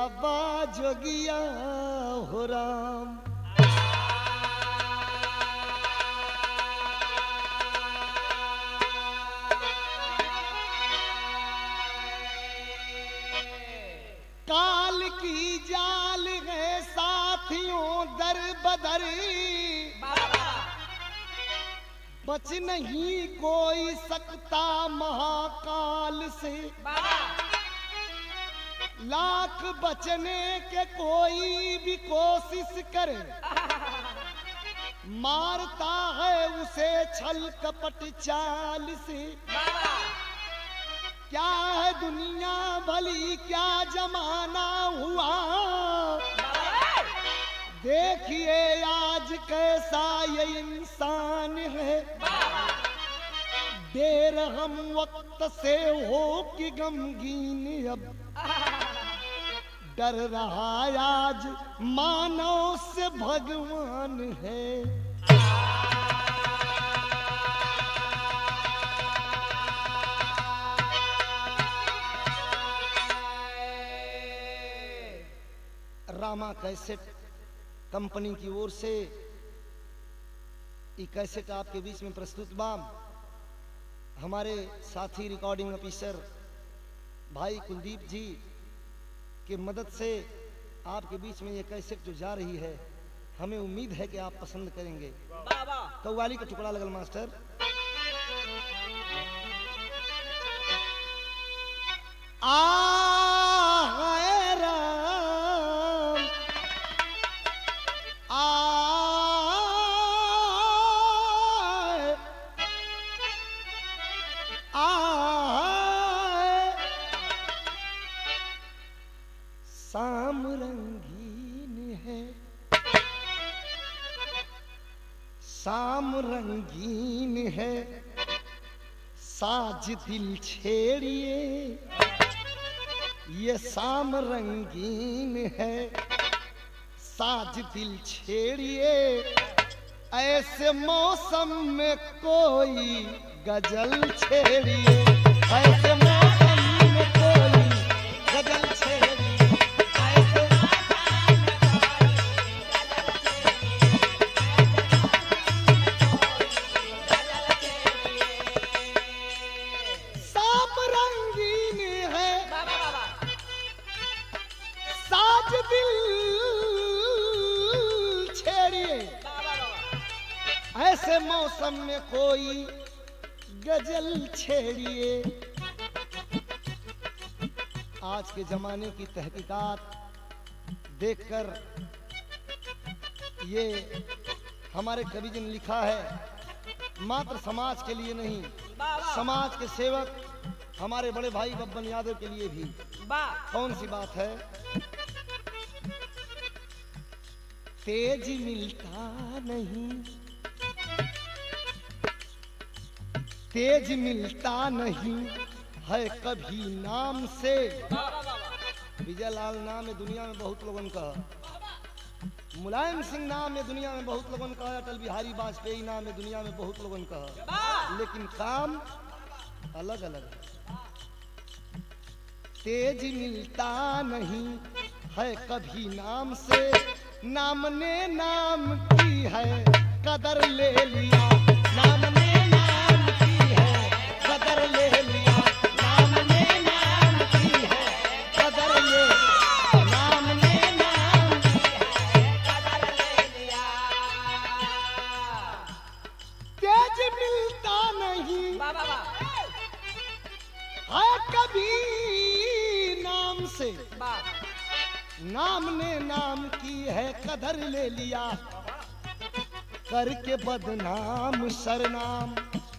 बाबा जोगिया हो राम। काल की जाल है साथियों दर बदर, बच नहीं कोई सकता महाकाल से। लाख बचने के कोई भी कोशिश करे, मारता है उसे छल कपट चाल से। क्या है दुनिया भली क्या जमाना हुआ, देखिए आज कैसा ये इंसान है। देर हम वक्त से हो कि गमगीन अब, डर रहा आज मानव से भगवान है। रामा कैसेट कंपनी की ओर से ये कैसेट आपके बीच में प्रस्तुत बा। हमारे साथी रिकॉर्डिंग ऑफिसर भाई कुलदीप जी की मदद से आपके बीच में ये कैसेट जो जा रही है, हमें उम्मीद है कि आप पसंद करेंगे। कव्वाली का टुकड़ा लगल मास्टर। शाम रंगीन है, शाम रंगीन है, साज दिल छेड़िए। ये शाम रंगीन है, साज दिल छेड़िए। ऐसे मौसम में कोई गजल छेड़िए, ऐसे मौसम में कोई गजल छेड़िए। ऐसे मौसम में कोई गजल छेड़िए। आज के जमाने की तहकीकात देखकर ये हमारे कवि जी ने लिखा है, मात्र समाज के लिए नहीं, समाज के सेवक हमारे बड़े भाई बब्बन यादव के लिए भी। कौन सी बात है? तेज मिलता नहीं, तेज मिलता नहीं है कभी नाम से। विजय लाल नाम है दुनिया में बहुत लोगों का, मुलायम सिंह नाम है दुनिया में बहुत लोगों का, अटल बिहारी वाजपेयी नाम है दुनिया में बहुत लोगों का, लेकिन काम अलग अलग है। तेज मिलता नहीं है कभी नाम से, नाम ने नाम की है कदर ले लिया। नाम ने नाम की है कदर ले लिया, नाम ने नाम की है कदर ले, नाम ने नाम की है कदर ले लिया। तेज मिलता नहीं है कभी नाम से, नाम ने नाम की है कदर ले लिया। करके बदनाम सरनाम,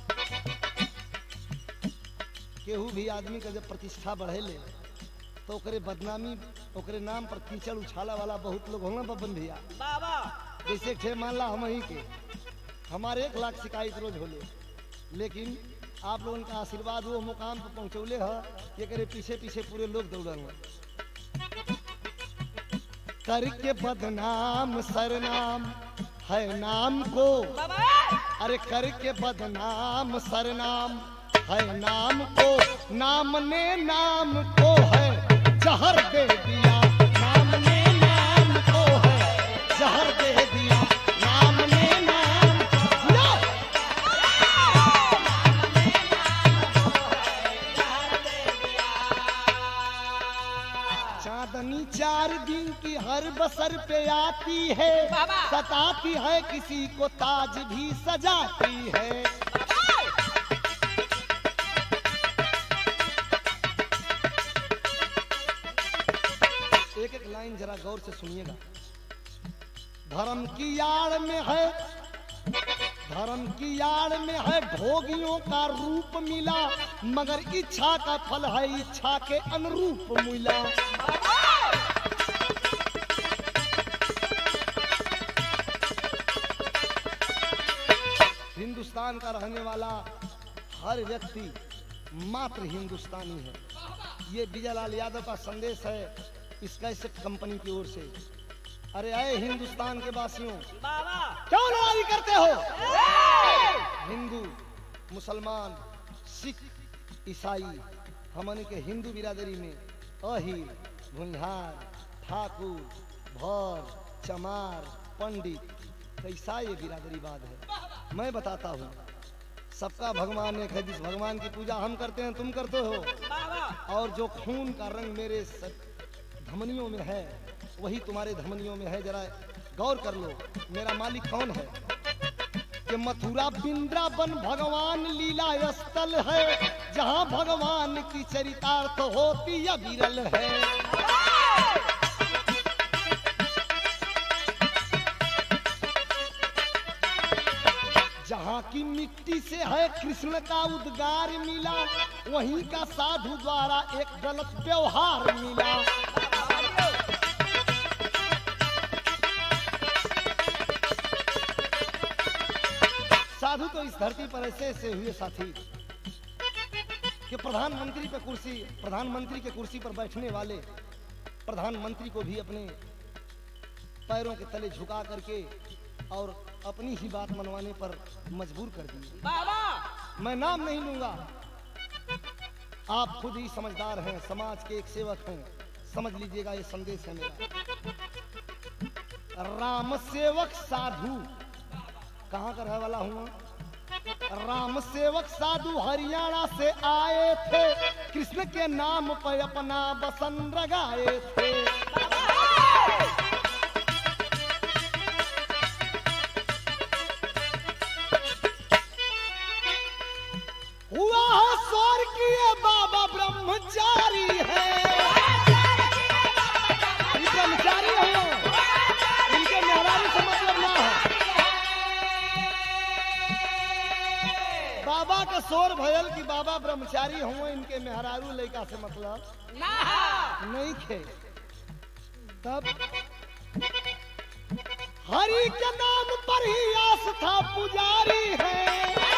केहू भी आदमी का जब प्रतिष्ठा बढ़े ले तो ओकरे बदनामी, ओकरे नाम पर कीचड़ उछाला वाला बहुत लोग होना बबन भैया। जैसे थे मान ला हम ही के, हमारे 1 लाख शिकायत रोज होले, लेकिन आप लोगों का आशीर्वाद वो मुकाम पर पहुँचौले है, ये करे पीछे पीछे पूरे लोग दौड़ेंगे। करके बदनाम सरनाम है नाम को, अरे करके बदनाम सरनाम है नाम को, नाम ने नाम को है जहर दे दिया। जहर दे दिया, नाम ने नाम दिया। चांदनी 4 दिन की हर बसर पे आती है, सताती है किसी को ताज भी सजाती है। एक एक लाइन जरा गौर से सुनिएगा। धर्म की आड़ में है, धर्म की आड़ में है भोगियों का रूप मिला, मगर इच्छा का फल है इच्छा के अनुरूप मिला। हिंदुस्तान का रहने वाला हर व्यक्ति मात्र हिंदुस्तानी है। ये विजयलाल यादव का संदेश है इस कैसेट कंपनी की ओर से। अरे आए हिंदुस्तान के वासियों, क्यों लड़ाई करते हो? हिंदू, मुसलमान, सिख, ईसाई, हमन के हिंदू बिरादरी में अहीर, भुंहार, ठाकुर, भौर, चमार, पंडित, कैसा ये बिरादरीवाद है। मैं बताता हूँ, सबका भगवान एक है। जिस भगवान की पूजा हम करते हैं तुम करते हो, और जो खून का रंग मेरे धमनियों में है वही तुम्हारे धमनियों में है। जरा गौर कर लो, मेरा मालिक कौन है? कि मथुरा वृंदावन भगवान लीला स्थल है, जहाँ भगवान की चरितार्थ होती या विरल है। जहाँ की मिट्टी से है कृष्ण का उद्गार मिला, वहीं का साधु द्वारा एक गलत व्यवहार मिला। साधु तो इस धरती पर ऐसे हुए साथी कि प्रधानमंत्री के कुर्सी पर बैठने वाले प्रधानमंत्री को भी अपने पैरों के तले झुका करके और अपनी ही बात मनवाने पर मजबूर कर दिए। मैं नाम नहीं लूंगा, आप खुद ही समझदार हैं, समाज के एक सेवक हैं, समझ लीजिएगा ये संदेश है मेरा। राम सेवक साधु, कहाँ का रहने वाला हूँ? राम सेवक साधु हरियाणा से आए थे, कृष्ण के नाम पर अपना बसन लगाए थे। हुआ है स्वर किए बाबा ब्रह्मचारी है, ब्रह्मचारी है, इनके मेहरारू से मतलब ना है। बाबा का शोर भयल कि बाबा ब्रह्मचारी हुए, इनके मेहरारू लड़का से मतलब नहीं थे। तब हरि के नाम पर ही आस्था पुजारी है,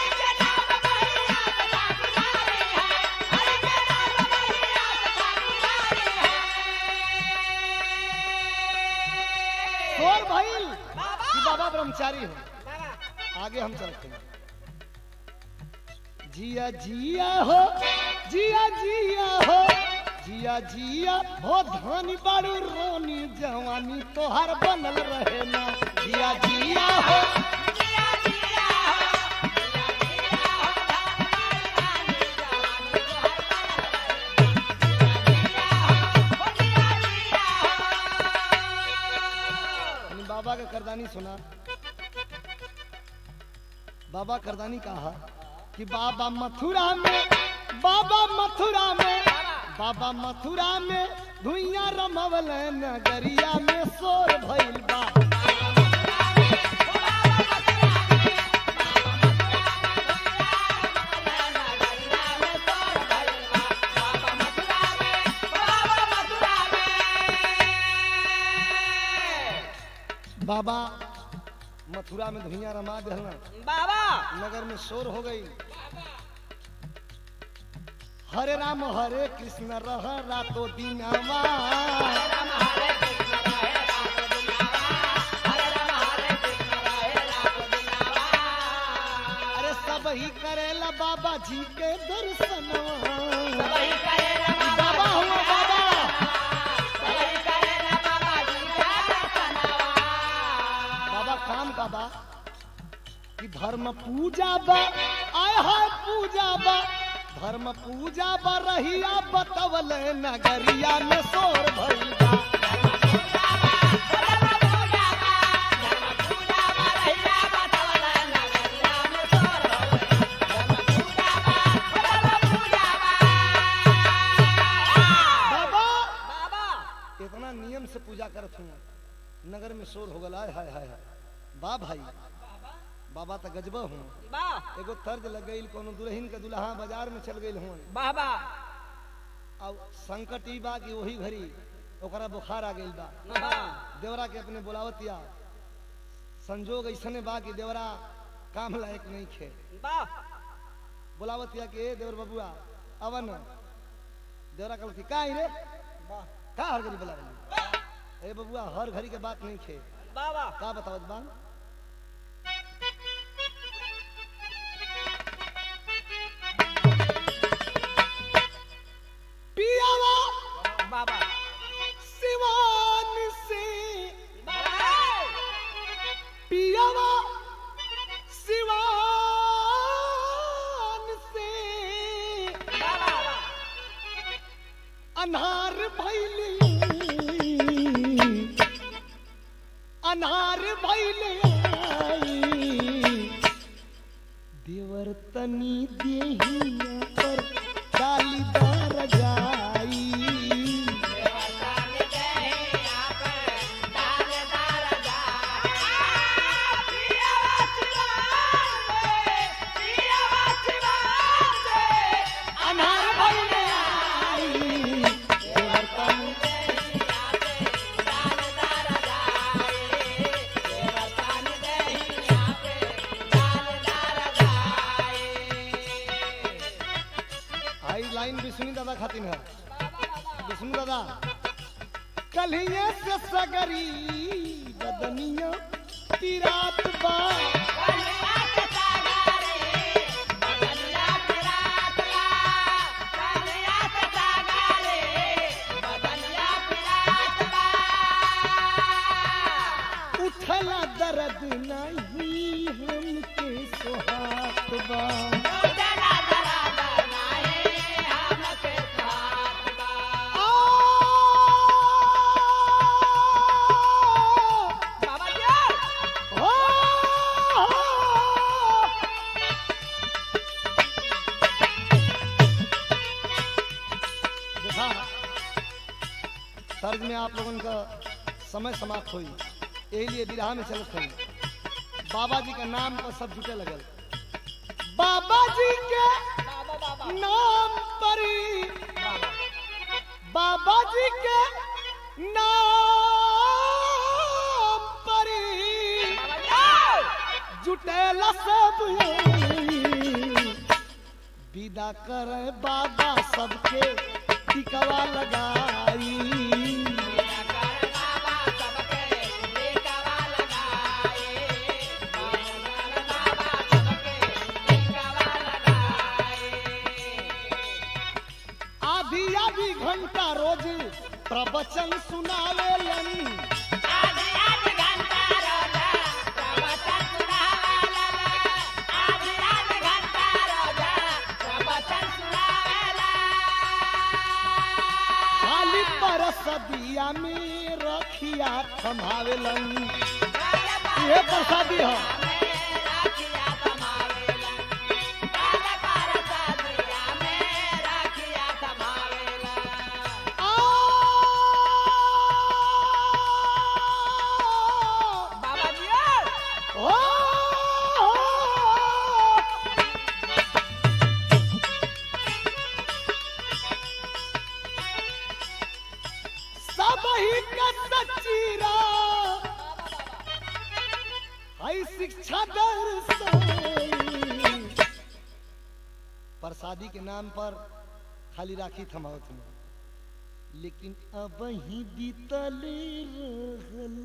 शोर भइल कि बाबा ब्रह्मचारी हो। आगे हम चलते हैं। जिया जिया हो, जिया जिया हो, जिया जिया हो, धानी बाड़ू रोनी जवानी तोहार बनल रहे ना। जिया जिया हो, जिया जिया हो, बाबा का करदानी सुना। बाबा करदानी कहा कि बाबा मथुरा में, बाबा मथुरा में, बाबा मथुरा में धुइया रमवल नगरिया में शोर भइल बा। बाबा मथुरा में धुइया रमा देना, बाबा नगर में शोर हो गई। हरे राम हरे कृष्ण रह रातो दिनवा, अरे सब ही करेला बाबा जी के दर्शनवा। बाबा हुआ बाबा, बाबा कि धर्म पूजा बा आय हाय पूजा बा धर्म पूजा बा रहिया बतवल नगरिया में शोर भइल बा इतना नियम से पूजा करत हूँ नगर में शोर हो गला हाय हाय बा भाई बाबा तो गजब हूँ एगो तर्ज लग गई कोनो दुल्हन के दुल्हा बाजार में चल गई हूँ बाबा अब संकट ई बा कि वही घड़ी ओकरा बुखार आ गई बा देवरा के अपने बुलावतिया संजोग ऐसने बा कि देवरा काम लायक नहीं खे बुलावतिया के देवर बबुआ अवन देवरा कहती का रे का हर घड़ी बुला रही ए बबुआ हर घड़ी के बात नहीं खे बाबा का बतावत बा पियावा बाबा सिवान से पियावा सिवान से अनहार भैली अनहार भैले देवर तनी देहिया पर डालीदार जाई अनहार भैले देवर तनी लाइन विष्णु दादा खातिन है विष्णु दादा कलिए से सगरी बदनिया की रात बा उठला दर्द नहीं हमके सोहात बा तर्ज में आप लोगों का समय समाप्त हुई यही लिए विराह में चलत हुई बाबा जी का नाम पर सब जुटे लगल बाबा जी के नाम पर बाबा जी के नाम पर जुटेला सब विदा करे बाबा सबके टिकवा लगाई आधी घंटा रोज प्रवचन सुनावेलन आधी घंटा रोज प्रवचन सुनावेलन आधी घंटा रोज प्रवचन सुनावेलन खाली परसदिया में रखिया थमावेलन ये प्रसादी है शिक्षा प्रसादी के नाम पर खाली राखी थमावत में लेकिन अब ही बीतल रहल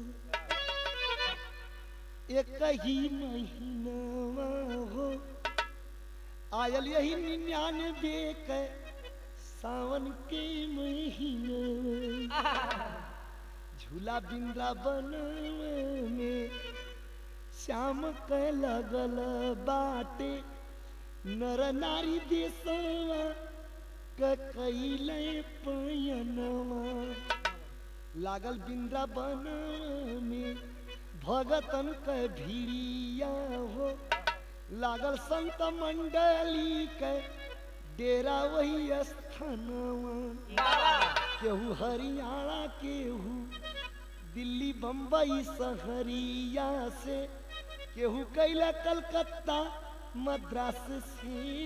एक ही महीना हो आयल यही 99 के सावन के महीना झूला वृंदावन में श्याम के लगल बाटे नर नारी देशवा क कैले पयनवा लागल वृंदावन में भगतन के भीड़िया हो लागल संत मंडली के डेरा वही स्थानवा केहू हरियाणा केहू दिल्ली बम्बई सहरिया से केहू कैला कलकत्ता मद्रास से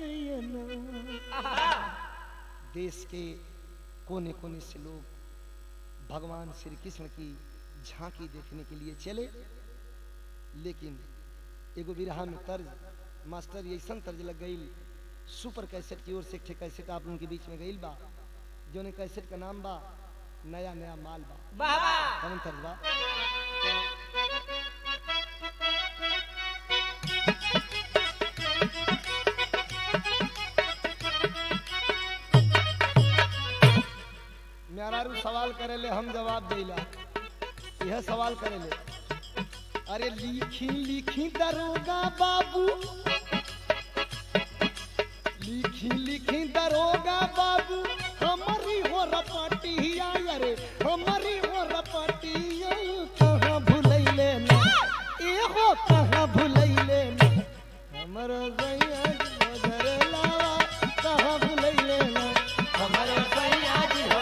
पयनवा देश के कोने कोने से लोग भगवान श्री कृष्ण की झांकी देखने के लिए चले। लेकिन एगो बिरहा में तर्ज मास्टर ऐसा तर्ज लग गई सुपर कैसेट की ओर से एक कैसेट आप लोगों के बीच में गई बा जोने कैसेट का नाम बा नया नया माल बा कौन तर्ज बा मेहरारू सवाल करेले हम जवाब देला यह सवाल करेले अरे लिखी लिखी दरोगा बाबू लिखी लिखी दरोगा बाबू हमारी हो रपटिया अरे हमारी हो रपटिया कहाँ भुलैले ना ए हो कहाँ भुलैले ना हमर गैया नजर लावा कहाँ भुलैले ना हमर गैया जी हो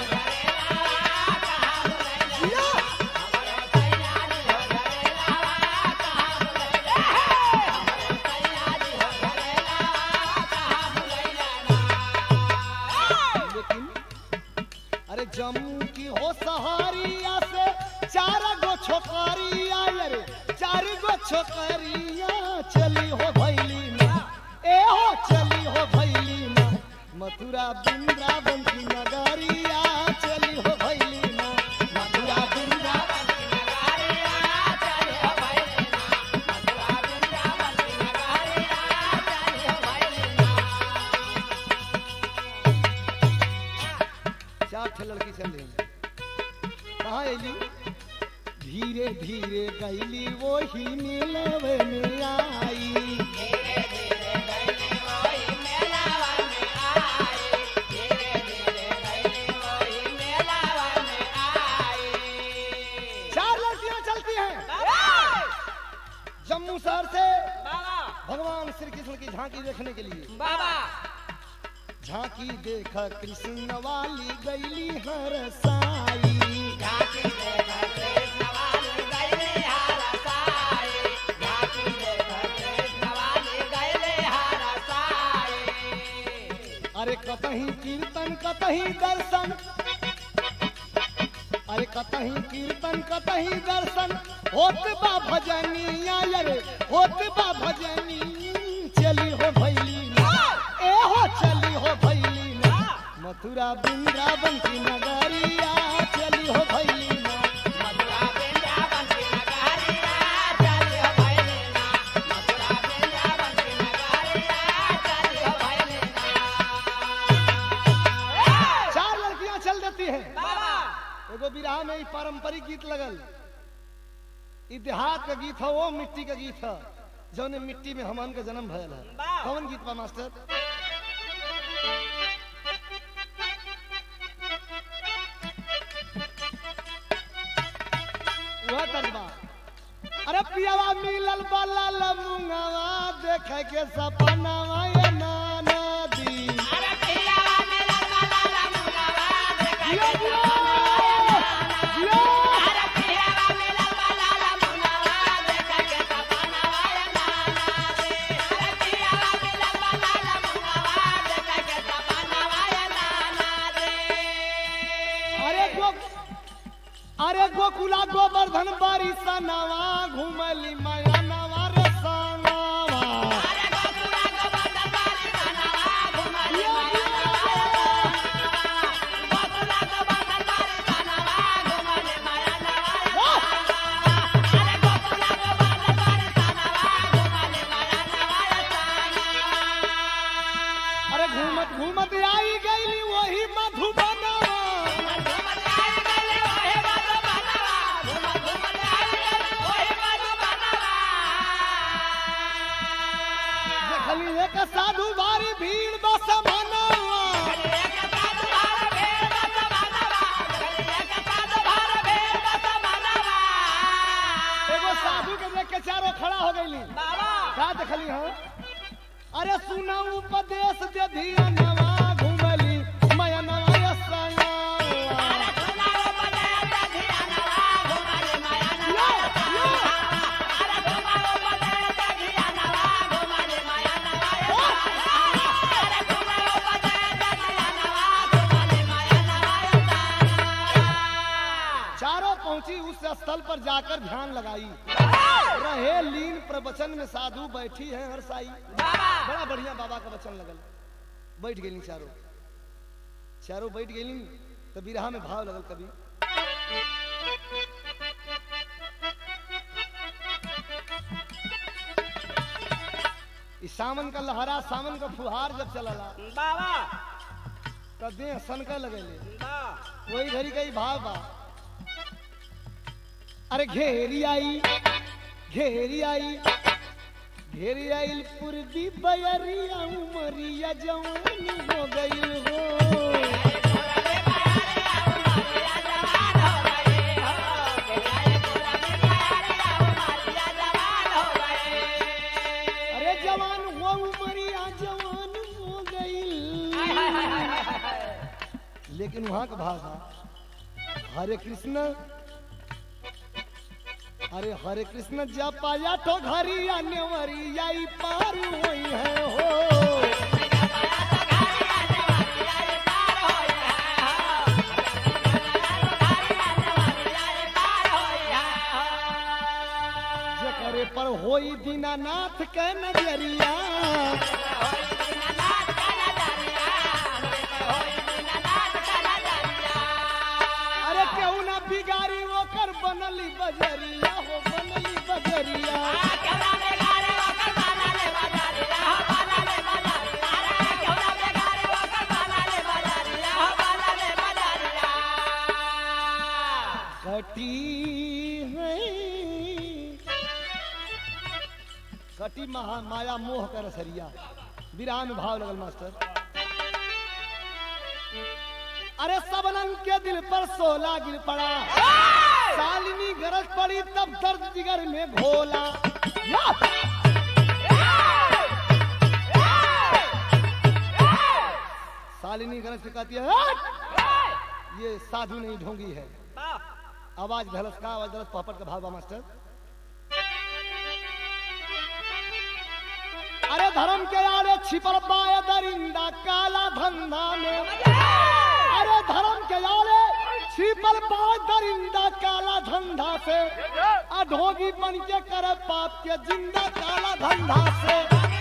जम्मू की हो सहारिया से चार गो छोकरिया रे चार गो छोकरिया चली हो भैली ना ए हो चली हो भैली ना मथुरा वृंदावन की नगरिया चली हो भैली ना मथुरा वृंदावन की नगरिया चली हो भैली ना मथुरा वृंदावन की नगरिया चली हो भैली ना चार लड़की चल रही कहाँ अली धीरे धीरे गईली वो ही मिलवे में आई धीरे धीरे गईली वो ही मिलवा में आई धीरे धीरे गईली वो ही मिलवा में आई चार लड़कियां चलती हैं जम्मू शहर से भगवान श्री कृष्ण की झांकी देखने के लिए झांकी देखा कृष्ण वाली गईली हर साई झांकी देखा कृष्ण वाली गईली हर साई झांकी देखा कृष्ण वाली गईली हर साई अरे कतहीं कीर्तन कतहीं दर्शन अरे कतहीं कीर्तन कतहीं दर्शन होत बा भजनिया अरे होत बा भजनी चली हो भैली ए हो चली हो भैली ना मथुरा वृंदावन की नगरिया चली हो भैली ना मथुरा वृंदावन की नगरिया चली हो भैली ना मथुरा वृंदावन की नगरिया चली हो भैली ना चार लड़कियां चल देती हैं एगो बिरहा में पारंपरिक गीत लगल इतिहास का गीत है वो मिट्टी का गीत है जौने मिट्टी में हमन का जन्म भयल है कौन गीत बा मास्टर वह तर्जमा अरे पियावा मिलल बाला लमुंगवा देखे के सपनावा ये नाना दी अरे पियावा मिलल बाला लमुंगवा देखे के सपनावा ये नाना दी अरे पियावा मिलल बाला लमुंगवा देखे के सपनावा ये नाना दी अरे पियावा मिलल बाला लमुंगवा देखे के सपनावा ये नाना दी अरे गोकुला गोवर्धन बारी सनावा घुमली माया नवा रे सनावा अरे गोकुला गोवर्धन बारी सनावा घुमली माया नवा गोकुला गोवर्धन बारी सनावा घुमली माया नवा अरे गोकुला गोवर्धन बारी सनावा घुमली माया नवा अरे घूमत घूमत आई गईली वही मधुबनवा एक साधु भारी भीड़ बस मनावा एगो साधु के देख के चारों खड़ा हो गई का देखली हो अरे सुना उपदेश दे धिया नवा घुमली माया नवा संगा चारों पहुंची उस स्थल पर जाकर ध्यान लगाई रहे लीन प्रवचन में साधु बैठी है हर साई बड़ा बढ़िया बाबा का वचन लगल बैठ गई चारों चारों बैठ गई तो बिरहा में भाव लगल कभी इस सावन का लहरा सावन का फुहार जब चलला तब देह सनका लगेले वही घड़ी का ही भाव बा अरे घेरी आई पूर्वी बयरिया उमरिया जवानी हो गई हो अरे जवान हो उमरिया जवान हो गई लेकिन वहां का भाषा हरे कृष्ण जब पाया तो घरिया नेवरिया पार हुई है हो जकरे पर होई दीनानाथ के नजरिया अरे क्यों ना बिगाड़ी ओकर बनली बजरिया हो बनली बजरिया कटी माया मोह कर सरिया विराह में भाव लगल मास्टर अरे सबनन के दिल पर सोला गिर पड़ा सालिनी गरज पड़ी तब दर्द जिगर में घोला सालिनी गरज से कहती है ये साधु नहीं ढोंगी है आवाज धलस का आवाज धलस पापड़ का भाव मास्टर अरे धर्म के आड़े छिपल पाए दरिंदा काला धंधा में अरे धर्म के आड़े छिपल पाए दरिंदा काला धंधा से अधोगी बन के करे पाप के जिंदा काला धंधा से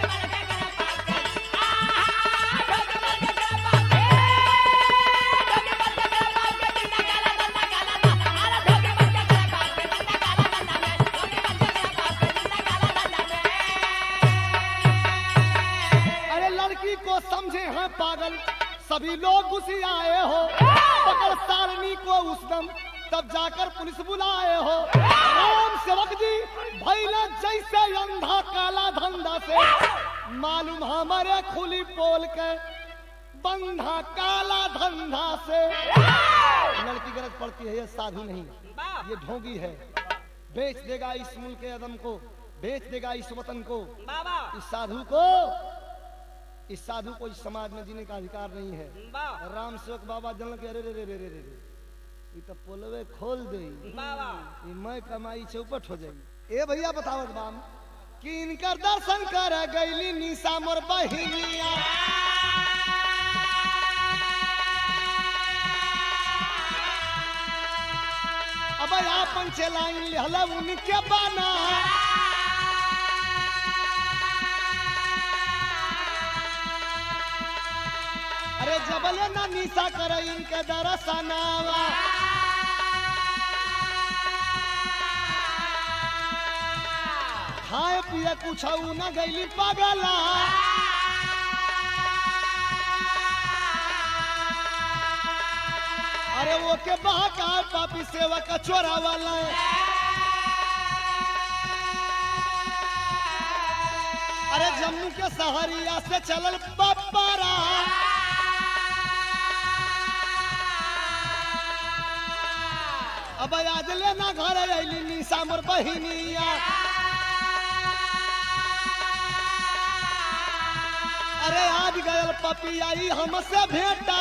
को समझे हैं पागल सभी लोग घुसी आए हो पकड़ सारनी को उस दम तब जाकर पुलिस बुलाए हो राम सेवक जी भैला जैसे अंधा काला धंधा से मालूम हमारे खुली पोल के बंधा काला धंधा से लड़की गरज पड़ती है ये साधु नहीं ये ढोंगी है बेच देगा इस मुल्क के अदम को बेच देगा इस वतन को इस साधु को इस समाज में जीने का अधिकार नहीं है राम सेवक बाबा जनल के रे तो पोलवे खोल दे मैं कमाई चौपट हो जाई ए भैया बतावत बाम कि इनकर दर्शन कर गईली निशा मोर बहिनिया अब आपन चलाइन लेहला उनके बाना अरे जबल ना निशा कर इनके दरसनावा खाए पिए कुछ न गईली पगला अरे वो के बहका पापी सेवा का चोरा वाला अरे जम्मू के सहरिया से चलल बब्बारा अब आज लेना घर अली निशा मोर बहिनिया अरे आज गयल पपियाई हमसे भेंटा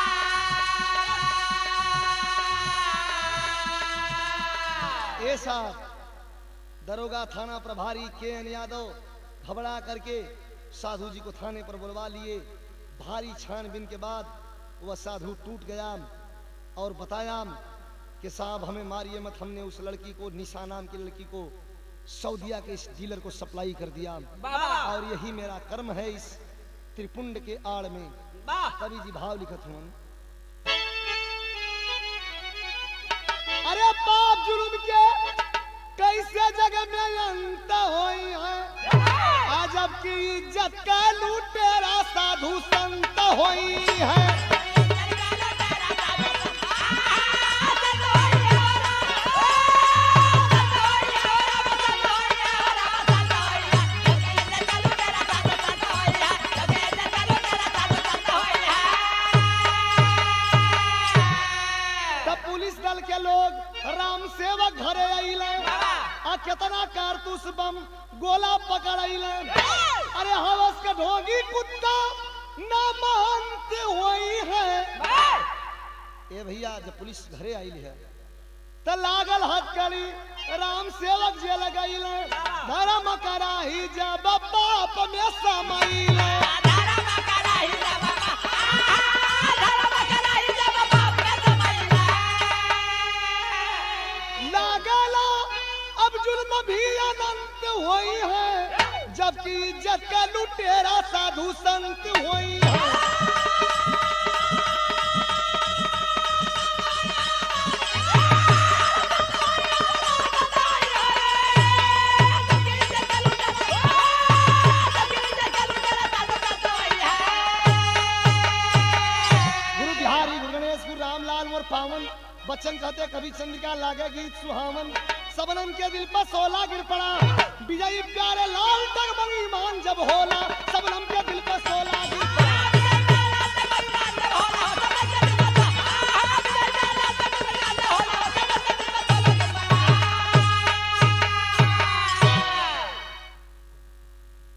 ऐसा दरोगा थाना प्रभारी के.एन. यादव घबरा करके साधु जी को थाने पर बुलवा लिए। भारी छानबीन के बाद वह साधु टूट गया और बताया कि साहब हमें मारिए मत, हमने उस लड़की को, निशा नाम की लड़की को सऊदिया के इस डीलर को सप्लाई कर दिया और यही मेरा कर्म है इस त्रिपुंड के आड़ में। कवि जी भाव लिखत हूँ, अरे पाप जुर्म के कैसे जगह में अंत होई है, आजब की इज्जत का लूटेरा साधु संत होई है। राम सेवक घरे आइले आ कितना कारतूस बम गोला पकड़ आइले। अरे हवस के ढोंगी कुत्ता ना महंत होई है। ए भैया जब पुलिस घरे आइली है त लागल हथकड़ी राम सेवक जे लगाइले धर्म कराही जब बाप में समाइले। जुल्म भी अनंत होई है जबकि इज्जत का लुटेरा साधु संत होई है। गुरु बिहारी गुरु गणेश गुरु रामलाल और पावन बच्चन कहते कवि चंद्रिका लागे गीत सुहावन, सबनम के दिल पर सोला गिर पड़ा, विजयी प्यारे लाल तक मंगी मान जब होला।